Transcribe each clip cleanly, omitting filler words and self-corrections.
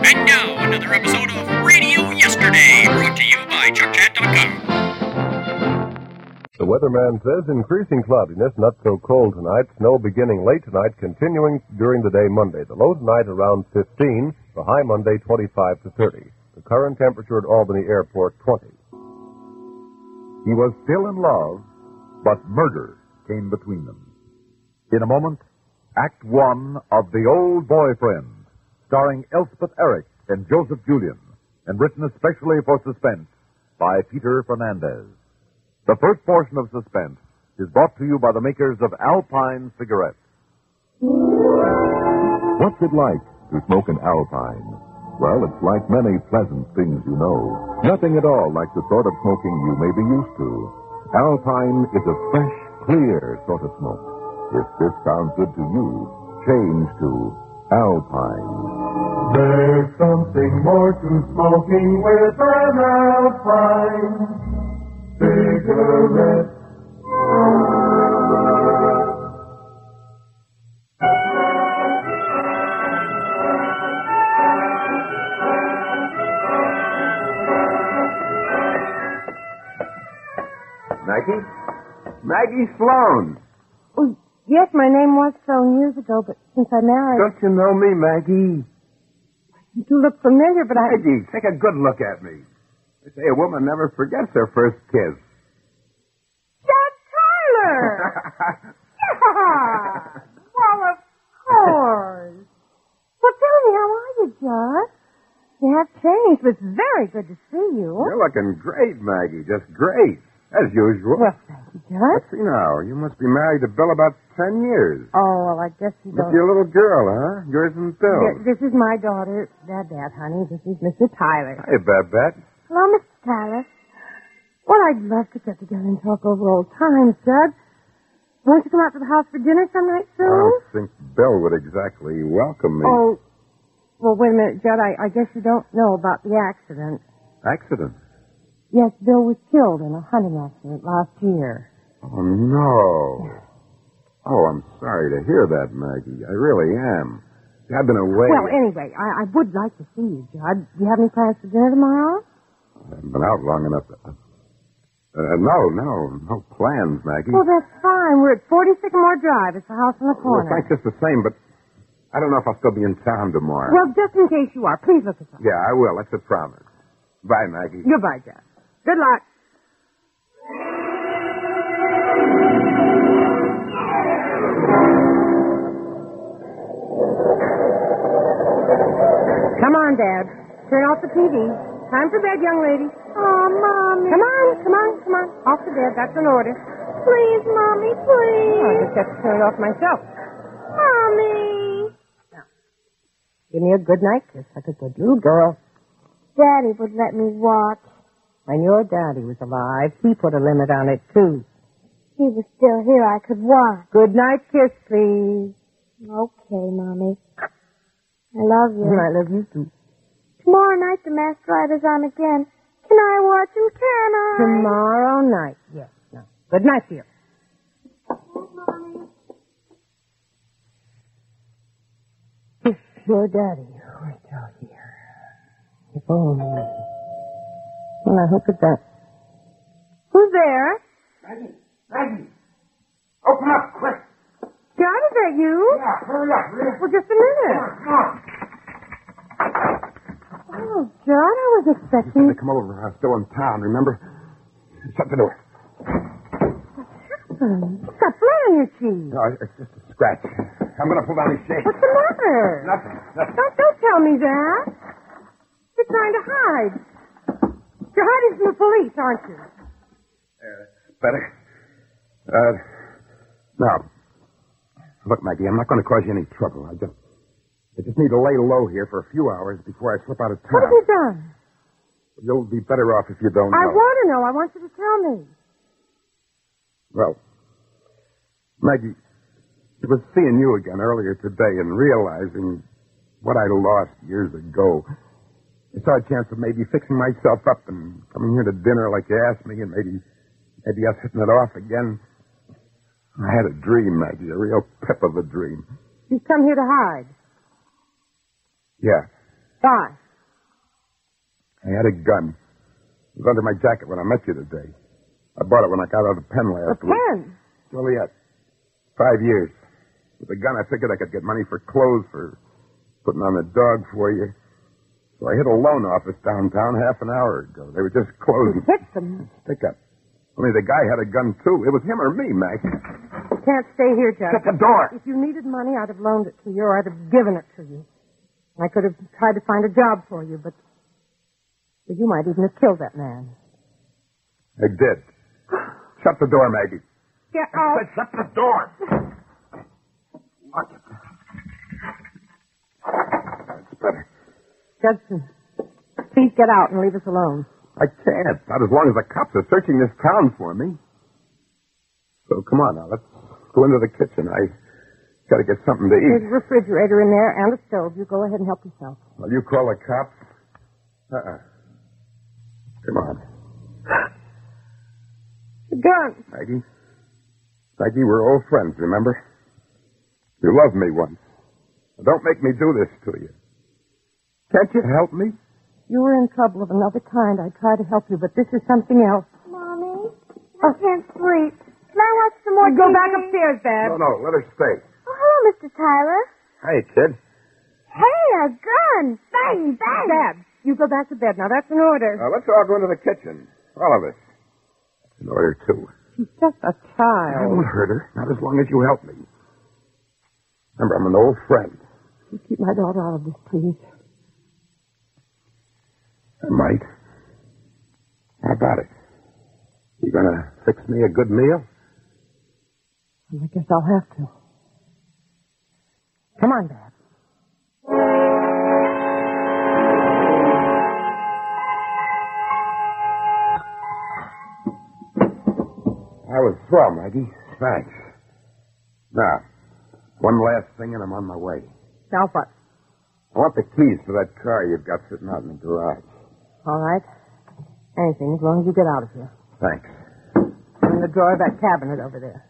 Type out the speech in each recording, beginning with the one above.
And now, another episode of Radio Yesterday, brought to you by ChuckChat.com. The weatherman says increasing cloudiness, not so cold tonight. Snow beginning late tonight, continuing during the day Monday. The low tonight around 15, the high Monday 25 to 30. The current temperature at Albany Airport 20. He was still in love, but murder came between them. In a moment, Act One of The Old Boyfriend, starring Elspeth Eric and Joseph Julian, and written especially for Suspense by Peter Fernandez. The first portion of Suspense is brought to you by the makers of Alpine cigarettes. What's it like to smoke an Alpine? Well, it's like many pleasant things you know. Nothing at all like the sort of smoking you may be used to. Alpine is a fresh, clear sort of smoke. If this sounds good to you, change to Alpine. There's something more to smoking with an Alpine cigarette. Maggie Sloan. Oh, yes, my name was Sloan years ago, but since I married... Don't you know me, Maggie? You do look familiar, but Maggie, take a good look at me. They say a woman never forgets her first kiss. Judd Tyler! Yeah! Well, of course. Well, tell me, how are you, Judd? You have changed, but it's very good to see you. You're looking great, Maggie. Just great. As usual. Well, thank you, Judd. Let's see now. You must be married to Bill about 10 years. Oh, well, I guess you Must don't... be a little girl, huh? Yours and Bill. This is my daughter, Babette, honey. This is Mr. Tyler. Hey, Babette. Hello, Mr. Tyler. Well, I'd love to get together and talk over old times, Judd. Won't you come out to the house for dinner some night soon? I don't think Bill would exactly welcome me. Oh, well, wait a minute, Judd. I guess you don't know about the accident. Accident? Yes, Bill was killed in a hunting accident last year. Oh, no. Oh, I'm sorry to hear that, Maggie. I really am. I've been away. Well, anyway, I would like to see you, Judd. Do you have any plans for dinner tomorrow? I haven't been out long enough to... No plans, Maggie. Well, that's fine. We're at 40 Sycamore Drive. It's the house in the Well, corner. thanks just the same, but I don't know if I'll still be in town tomorrow. Well, just in case you are, please look us up. Yeah, I will. That's a promise. Bye, Maggie. Goodbye, Judd. Good luck. Come on, Dad. Turn off the TV. Time for bed, young lady. Oh, Mommy. Come on. Off to bed. That's an order. Please, Mommy, please. I just have to turn it off myself. Mommy. Now, give me a good night kiss like a good little girl. Daddy would let me watch. When your daddy was alive, he put a limit on it, too. He was still here. I could watch. Good night kiss, please. Okay, Mommy. I love you. I love you, too. Tomorrow night, the Masked Rider's on again. Can I watch him, can I? Tomorrow night, yes. No. Good night, dear. Mommy. If your daddy were still here. If only. Well, I hope it's that. Who's there? Maggie! Open up, quick! John, is that you? Yeah, hurry up, Rita. Well, just a minute. Come on. Oh, John, I was expecting... They come over. I'm still in town, remember? Shut the door. What's that blood on your cheek? No, it's just a scratch. I'm going to pull down his shade. What's the matter? Nothing. Don't tell me that. You're trying to hide. You're hiding from the police, aren't you? That's better. Now, look, Maggie, I'm not going to cause you any trouble. I just need to lay low here for a few hours before I slip out of town. What have you done? You'll be better off if you don't know. I want to know. I want you to tell me. Well, Maggie, it was seeing you again earlier today and realizing what I lost years ago. I saw a chance of maybe fixing myself up and coming here to dinner like you asked me, and maybe us hitting it off again. I had a dream, Maggie, a real pip of a dream. You've come here to hide. Yeah. Why? I had a gun. It was under my jacket when I met you today. I bought it when I got out of the pen last week. pen? Joliet. 5 years. With the gun, I figured I could get money for clothes, for putting on the dog for you. So I hit a loan office downtown half an hour ago. They were just closing. You hit them. Stick up. Only the guy had a gun, too. It was him or me, Mac. You can't stay here, Judge. Shut the door. If you needed money, I'd have loaned it to you, or I'd have given it to you. I could have tried to find a job for you, but you might even have killed that man. I did. Shut the door, Maggie. Get out. Shut the door. Lock it. That's better. Judson, please get out and leave us alone. I can't. Not as long as the cops are searching this town for me. So come on now, let's go into the kitchen. I got to get something to There's eat. a refrigerator in there and a stove. You go ahead and help yourself. Will you call the cops? Come on. The gun. Maggie, we're old friends, remember? You loved me once. Don't make me do this to you. Can't you help me? You were in trouble of another kind. I tried to help you, but this is something else. Mommy, I can't sleep. Can I watch some more Go TV? back upstairs, Dad. No, let her stay. Oh, hello, Mr. Tyler. Hey, kid. Hey, a gun. Bang, bang. Dad, you go back to bed. Now, that's an order. Let's all go into the kitchen. All of us. That's an order, too. She's just a I child. won't hurt her. Not as long as you help me. Remember, I'm an old friend. You keep my daughter out of this, please. I might. How about it? You gonna fix me a good meal? I guess I'll have to. Come on, Dad. I was swell, Maggie. Thanks. Now, one last thing and I'm on my way. Now what? I want the keys to that car you've got sitting out in the garage. All right. Anything, as long as you get out of here. Thanks. They're in the drawer of that cabinet over there.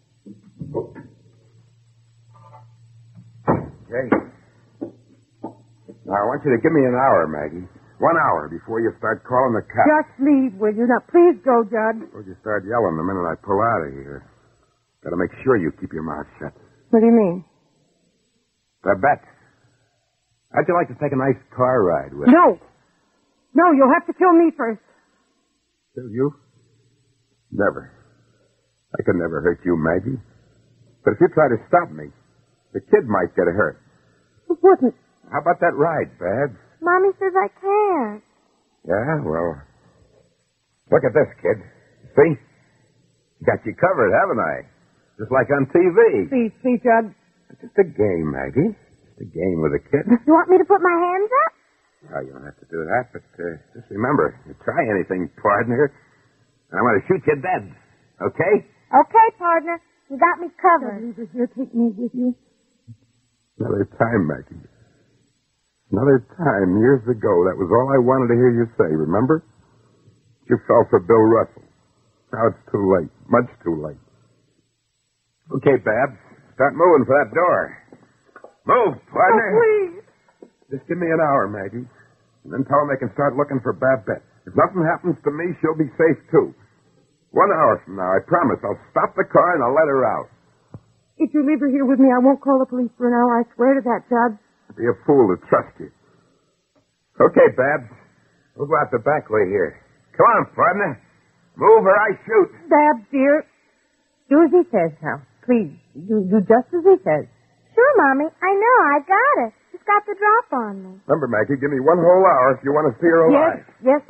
Okay. Now, I want you to give me an hour, Maggie. 1 hour before you start calling the cops. Just leave, will you? Now, please go, Judge. Suppose you start yelling the minute I pull out of here. Gotta make sure you keep your mouth shut. What do you mean? Babette, how'd you like to take a nice car ride with? No. No, you'll have to kill me first. Kill you? Never. I could never hurt you, Maggie. But if you try to stop me, the kid might get hurt. It wouldn't. How about that ride, Babs? Mommy says I can't. Yeah, well, look at this, kid. See? Got you covered, haven't I? Just like on TV. Please, Judge. It's just a game, Maggie. Just a game with a kid. You want me to put my hands up? Oh, you don't have to do that, but just remember, if you try anything, partner, I'm going to shoot you dead. Okay? Okay, partner. You got me covered. Leave her here. Take me with you. Another time, Maggie. Another time, years ago, that was all I wanted to hear you say, remember? You fell for Bill Russell. Now it's too late. Much too late. Okay, Babs. Start moving for that door. Move, partner. Oh, please. Just give me an hour, Maggie. And then tell them they can start looking for Babette. If nothing happens to me, she'll be safe, too. 1 hour from now, I promise, I'll stop the car and I'll let her out. If you leave her here with me, I won't call the police for an hour. I swear to that, Judge. I'd be a fool to trust you. Okay, Babs. We'll go out the back way here. Come on, partner. Move or I shoot. Babs, dear. Do as he says now. Please. Do just as he says. Sure, Mommy. I know. I got it. Just got the drop on me. Remember, Maggie, give me 1 whole hour if you want to see her alive. Yes.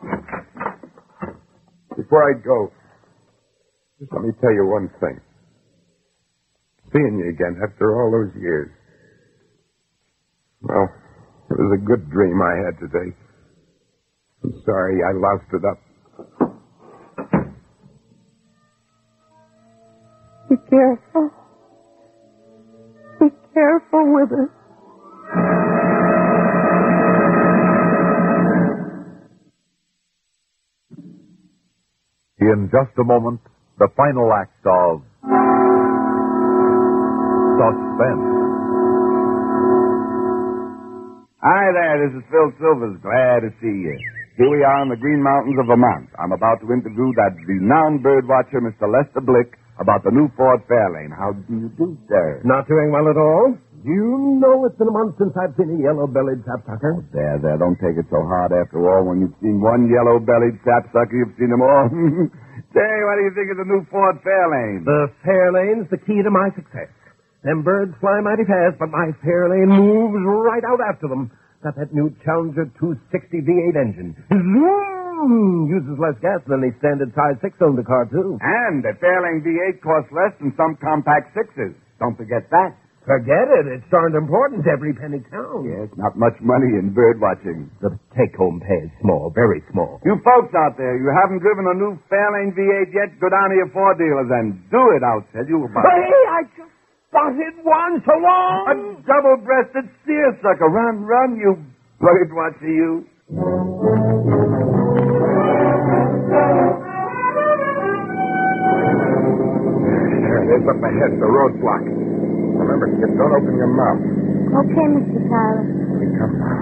Before I go, just let me tell you one thing. Seeing you again after all those years. Well, it was a good dream I had today. I'm sorry I loused it up. Be careful. Be careful with her. In just a moment, the final act of Suspense. Hi there, this is Phil Silvers. Glad to see you. Here we are in the Green Mountains of Vermont. I'm about to interview that renowned bird watcher, Mr. Lester Blick, about the new Ford Fairlane. How do you do, sir? Not doing well at all. You know it's been a month since I've seen a yellow-bellied sapsucker. There, don't take it so hard after all. When you've seen one yellow-bellied sapsucker, you've seen them all. Say, what do you think of the new Ford Fairlane? The Fairlane's the key to my success. Them birds fly mighty fast, but my Fairlane moves right out after them. Got that new Challenger 260 V8 engine. Zoom! Uses less gas than the standard size 6-cylinder car, too. And the Fairlane V8 costs less than some compact 6s. Don't forget that. Forget it. It's darned important. Every penny counts. Yes, not much money in bird watching. The take-home pay is small, very small. You folks out there, you haven't driven a new Fairlane V8 yet? Go down to your Ford dealers and do it. I'll tell you about it. Hey, I just spotted one. So long. A double-breasted seersucker. Run, you bird watcher, you. There it is up ahead, the roadblock. Remember, kid, don't open your mouth. Okay, Mr. Tyler. Here we come now.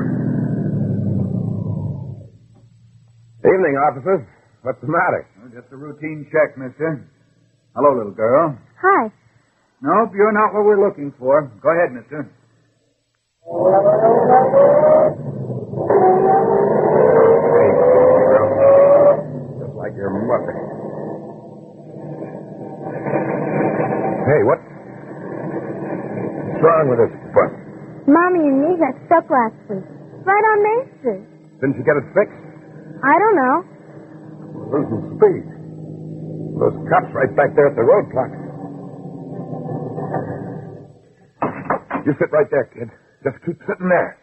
Evening, officers. What's the matter? Just a routine check, mister. Hello, little girl. Hi. Nope, you're not what we're looking for. Go ahead, mister. Just like your mother. Hey, what's wrong with this bus? Mommy and me got stuck last week. Right on Main Street. Didn't you get it fixed? I don't know. We're losing speed. Those cops right back there at the roadblock. You sit right there, kid. Just keep sitting there.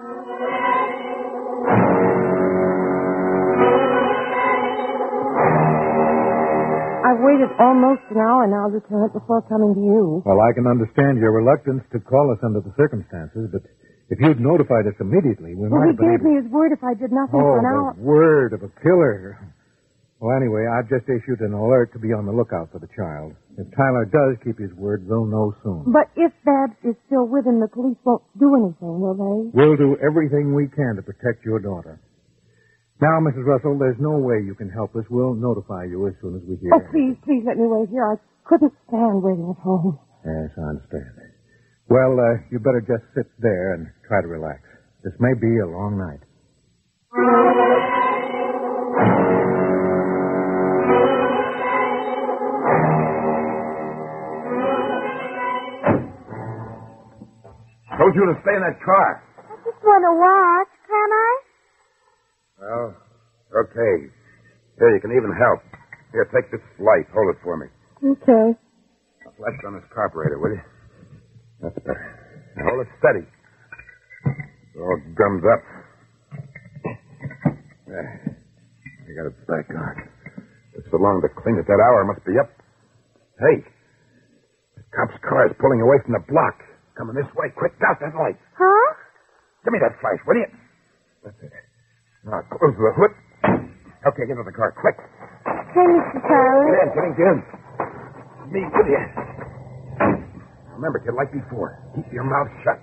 I've waited almost an hour now, Lieutenant, before coming to you. Well, I can understand your reluctance to call us under the circumstances, but if you'd notified us immediately, we might Well, he have been gave me his word if I did nothing for an hour. the word of a killer. Well, anyway, I've just issued an alert to be on the lookout for the child. If Tyler does keep his word, they'll know soon. But if Babs is still with him, the police won't do anything, will they? We'll do everything we can to protect your daughter. Now, Mrs. Russell, there's no way you can help us. We'll notify you as soon as we hear. Oh, please let me wait here. I couldn't stand waiting at home. Yes, I understand. Well, you better just sit there and try to relax. This may be a long night. Told you to stay in that car. I just want to watch, can I? Well, okay. Here, you can even help. Here, take this light. Hold it for me. Okay. Now, flash it on this carburetor, will you? That's better. Now, hold it steady. All gummed up. There. I got it back on. Took so long to clean it. That hour must be up. Hey. The cop's car is pulling away from the block. Coming this way. Quick, out that light. Huh? Give me that flash, will you? That's it. Now, close the hood. Okay, get into the car, quick. Hey, Mr. Tyler. Get in. Me with you. Remember, kid, like before, keep your mouth shut.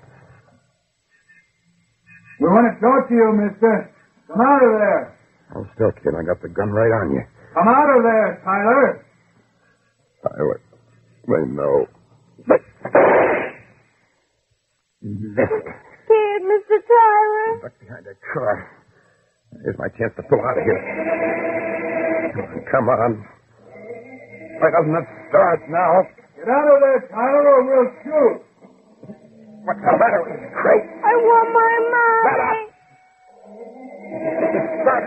We want to talk to you, mister. Come out of there. Hold still, kid. I got the gun right on you. Come out of there, Tyler. Tyler, they know. But... Missed. Scared, Mr. Tyler. Duck behind that car. Here's my chance to pull out of here. Come on. Why doesn't it start now? Get out of there, Tyler, or we'll shoot. What's the matter with this crate? I want my mommy. It started.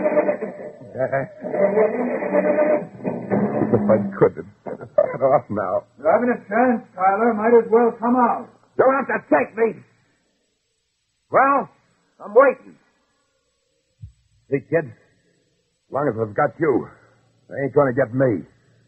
If I could, it'd start off now. You're having a chance, Tyler. Might as well come out. Don't have to take me. Well, I'm waiting. See, kid, as long as I've got you, they ain't going to get me.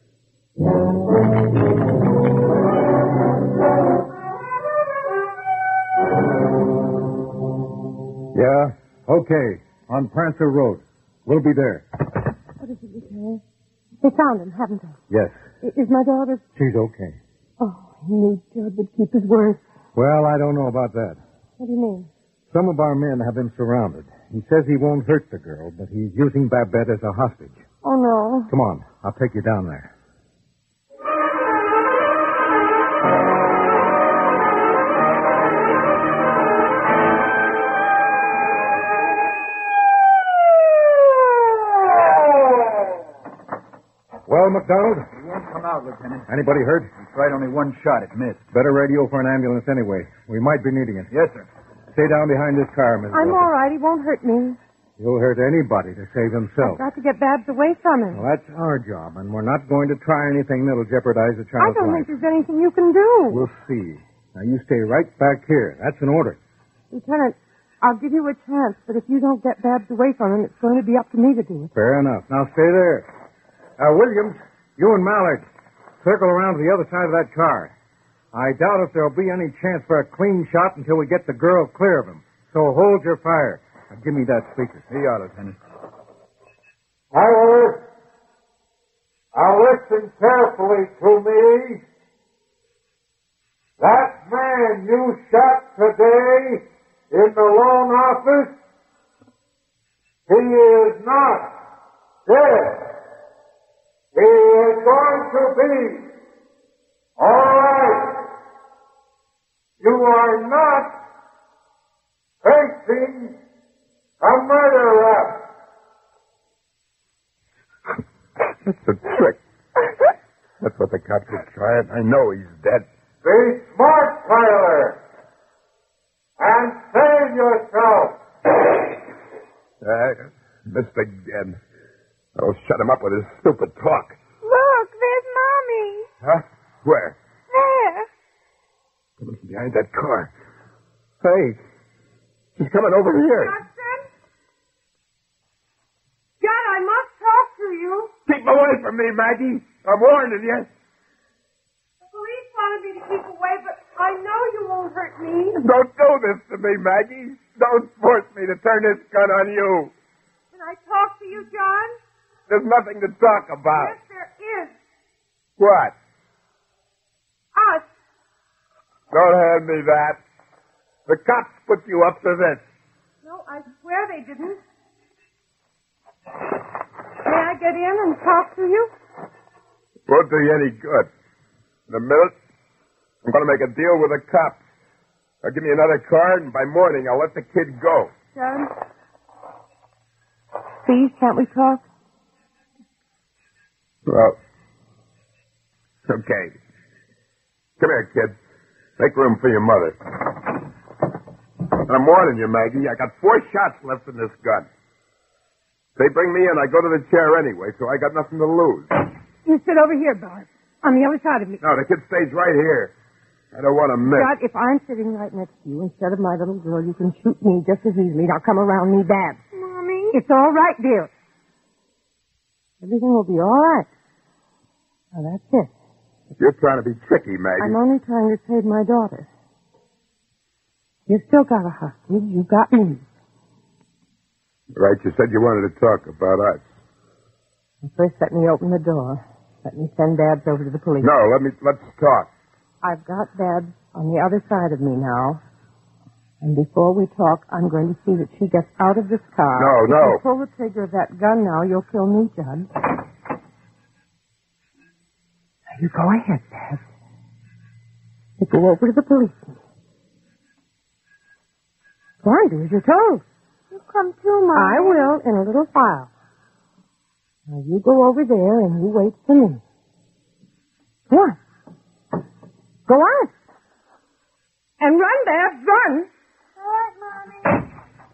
Yeah? Okay. On Prancer Road. We'll be there. What is it, Lieutenant? They found him, haven't they? Yes. Is my daughter... She's okay. Oh, I knew Judd would keep his word. Well, I don't know about that. What do you mean? Some of our men have him surrounded. He says he won't hurt the girl, but he's using Babette as a hostage. Oh, no. Come on, I'll take you down there. Well, McDonald? He won't come out, Lieutenant. Anybody hurt? He tried only one shot. It missed. Better radio for an ambulance anyway. We might be needing it. Yes, sir. Stay down behind this car, Miss I'm Wilson. all right. He won't hurt me. He'll hurt anybody to save himself. I've got to get Babs away from him. Well, that's our job, and we're not going to try anything that'll jeopardize the I child's don't life. think there's anything you can do. We'll see. Now, you stay right back here. That's an order. Lieutenant, I'll give you a chance, but if you don't get Babs away from him, it's going to be up to me to do it. Fair enough. Now, stay there. Williams, you and Mallard, circle around to the other side of that car. I doubt if there'll be any chance for a clean shot until we get the girl clear of him. So hold your fire. Now, give me that speaker. Here you are, Lieutenant. Tyler, now listen carefully to me. That man you shot today in the loan office, he is not dead. He is going to be. All right. You are not facing a murder rap. That's a trick. That's what the cops are trying. I know he's dead. Be smart, Tyler. And save yourself. Missed again. I'll shut him up with his stupid talk. Look, there's Mommy. Huh? Where? There. Coming from behind that car. Hey, she's coming over here. Justin? John, I must talk to you. Keep away from me, Maggie. I'm warning you. The police wanted me to keep away, but I know you won't hurt me. Don't do this to me, Maggie. Don't force me to turn this gun on you. Can I talk to you, John? There's nothing to talk about. Yes, there is. What? Us. Don't hand me that. The cops put you up to this. No, I swear they didn't. May I get in and talk to you? Won't do you any good. In a minute, I'm going to make a deal with the cops. They'll give me another card, and by morning, I'll let the kid go. John? Please, can't we talk? Well, okay. Come here, kid. Make room for your mother. And I'm warning you, Maggie, I got 4 shots left in this gun. They bring me in, I go to the chair anyway, so I got nothing to lose. You sit over here, Bart, on the other side of me. No, the kid stays right here. I don't want to miss. God, if I'm sitting right next to you instead of my little girl, you can shoot me just as easily. Now come around me, Babs. Mommy? It's all right, dear. Everything will be all right. Now, that's it. You're trying to be tricky, Maggie. I'm only trying to save my daughter. You still got a hostage. You got me. Right, you said you wanted to talk about us. First, let me open the door. Let me send Babs over to the police. No, let's talk. I've got Babs on the other side of me now. And before we talk, I'm going to see that she gets out of this car. No. If you pull the trigger of that gun now, you'll kill me, Judd. Now, you go ahead, Babs. You go over to the police. Go on, do as you're told. You come too, Mom. I will in a little while. Now, you go over there and you wait for me. Go on. Go on. And run, Babs, run. All right, Mommy.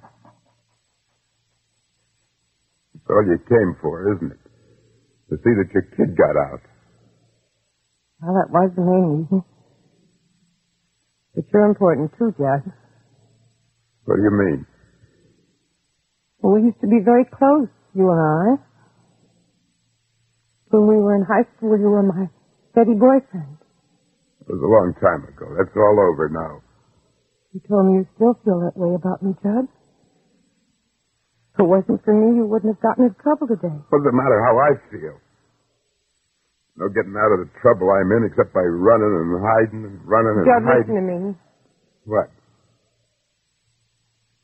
That's all you came for, isn't it? To see that your kid got out. Well, that was the main reason. But you're important, too, Judd. What do you mean? Well, we used to be very close, you and I. When we were in high school, you were my steady boyfriend. It was a long time ago. That's all over now. You told me you still feel that way about me, Judd. If it wasn't for me, you wouldn't have gotten into trouble today. What does it matter how I feel? No getting out of the trouble I'm in except by running and hiding and running and Judd, hiding. listen to me. What?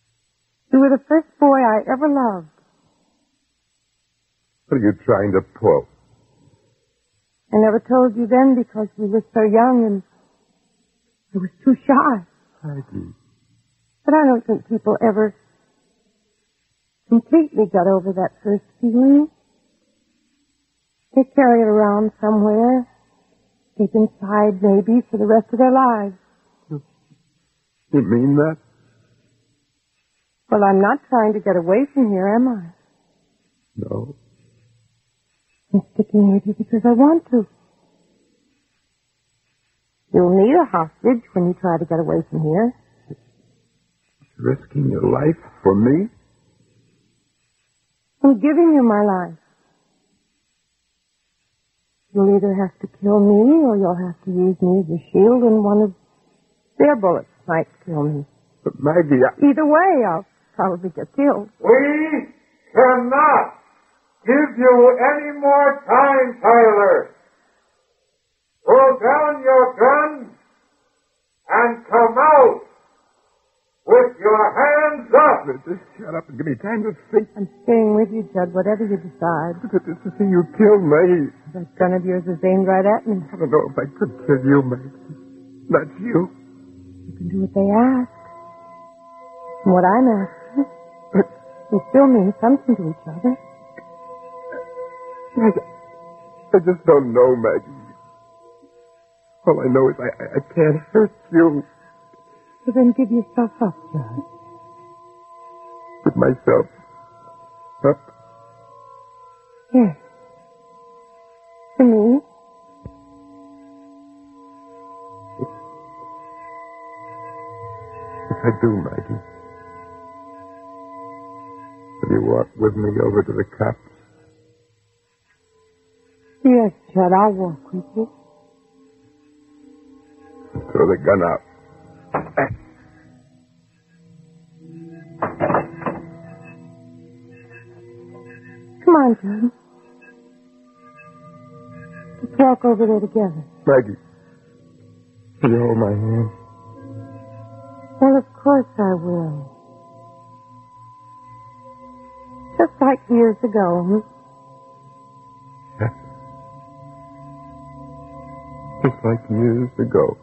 were the first boy I ever loved. What are you trying to pull? I never told you then because we were so young and I was too shy. Maggie. But I don't think people ever completely got over that first feeling. They carry it around somewhere, deep inside maybe, for the rest of their lives. You mean that? Well, I'm not trying to get away from here, am I? No. I'm sticking with you because I want to. You'll need a hostage when you try to get away from here. Risking your life for me? I'm giving you my life. You'll either have to kill me or you'll have to use me as a shield and one of their bullets might kill me. But Maggie, Either way, I'll probably get killed. We cannot give you any more time, Tyler. Pull down your gun and come out with your hands up. Just shut up and give me time to think. I'm staying with you, Judd, whatever you decide. But just to see you kill me. That gun of yours is aimed right at me. I don't know if I could kill you, Maggie. Not you. You can do what they ask. And what I'm asking, we still mean something to each other. I just don't know, Maggie. All I know is I can't hurt you. So then give yourself up, Judd. With myself up? Yes. To me. If I do, Maggie, will you walk with me over to the cops? Yes, Judd, I'll walk with you. Throw the gun out. Come on, Judd. Let's walk over there together. Maggie, will you hold my hand? Well, of course I will. Just like years ago, Yes. Just like years ago.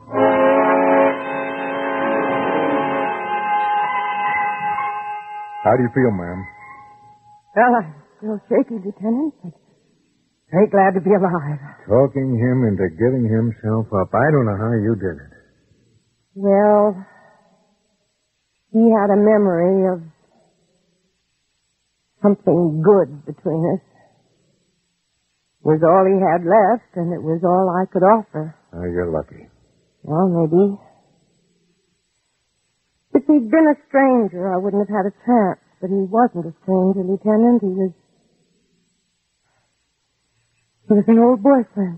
How do you feel, ma'am? Well, I'm still shaky, Lieutenant, but very glad to be alive. Talking him into getting himself up. I don't know how you did it. Well, he had a memory of something good between us. It was all he had left, and it was all I could offer. Oh, you're lucky. Well, maybe. If he'd been a stranger, I wouldn't have had a chance. But he wasn't a stranger, Lieutenant. He was an old boyfriend.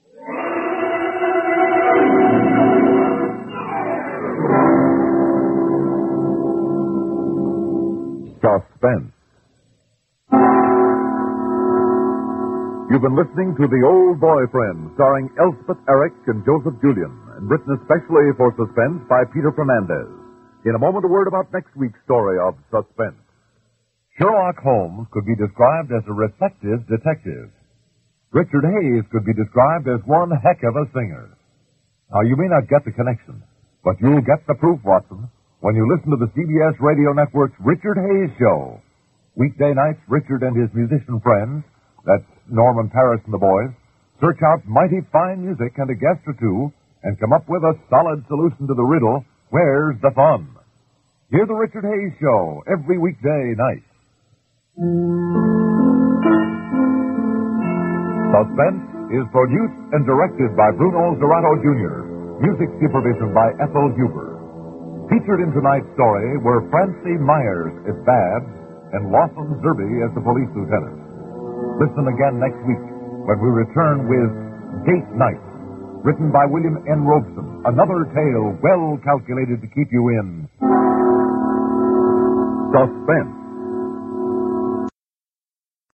Suspense. You've been listening to The Old Boyfriend, starring Elspeth Eric and Joseph Julian, and written especially for Suspense by Peter Fernandez. In a moment, a word about next week's story of Suspense. Sherlock Holmes could be described as a reflective detective. Richard Hayes could be described as one heck of a singer. Now, you may not get the connection, but you'll get the proof, Watson, when you listen to the CBS Radio Network's Richard Hayes Show. Weekday nights, Richard and his musician friends, that's Norman Paris and the boys, search out mighty fine music and a guest or two and come up with a solid solution to the riddle, where's the fun? Hear the Richard Hayes Show every weekday night. Suspense is produced and directed by Bruno Zerato Jr., music supervision by Ethel Huber. Featured in tonight's story were Francie Myers as Babs and Lawson Zerby as the police lieutenant. Listen again next week when we return with Date Night, written by William N. Robeson, another tale well calculated to keep you in suspense.